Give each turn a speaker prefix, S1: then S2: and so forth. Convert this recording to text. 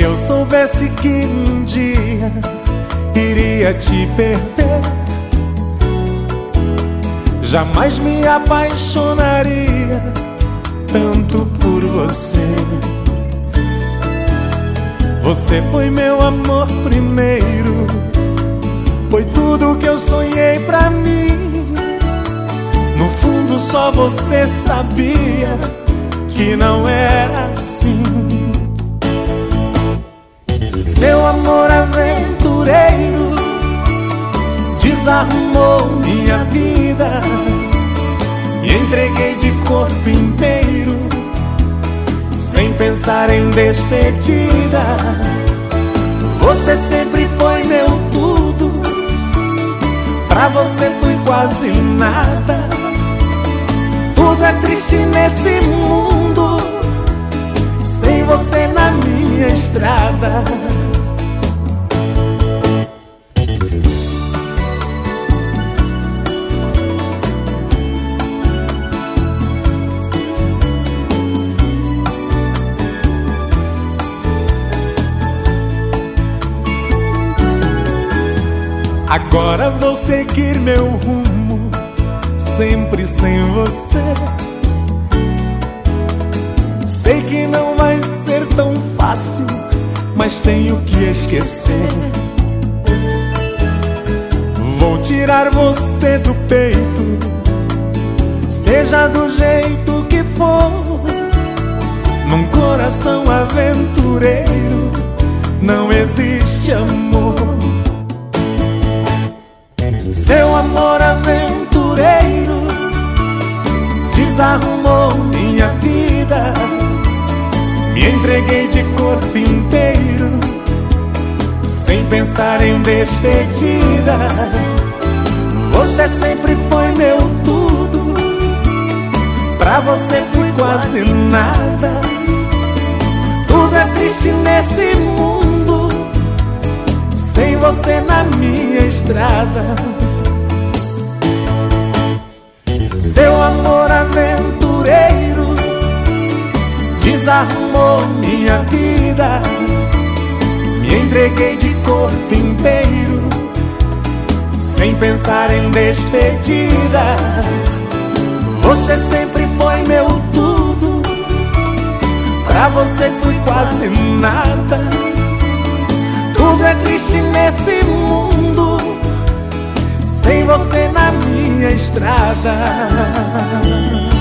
S1: eu soubesse que um dia iria te perder, jamais me apaixonaria tanto por você. Você foi meu amor primeiro, foi tudo que eu sonhei pra mim. No fundo só você sabia que não era assim. Seu amor aventureiro desarrumou minha vida. Me entreguei de corpo inteiro, sem pensar em despedida. Você sempre foi meu tudo, pra você fui quase nada. Tudo é triste nesse mundo, sem você na minha estrada. Agora vou seguir meu rumo, sempre sem você. Sei que não vai ser tão fácil, mas tenho que esquecer. Vou tirar você do peito, seja do jeito que for. Num coração aventureiro não existe amor. Seu amor aventureiro desarrumou minha vida. Me entreguei de corpo inteiro, sem pensar em despedida. Você sempre foi meu tudo, pra você fui quase nada. Tudo é triste nesse mundo, sem você na minha estrada. Seu amor aventureiro desarrumou minha vida. Me entreguei de corpo inteiro, sem pensar em despedida. Você sempre foi meu tudo, pra você fui quase nada. Tudo é triste nesse mundo, sem você na minha estrada.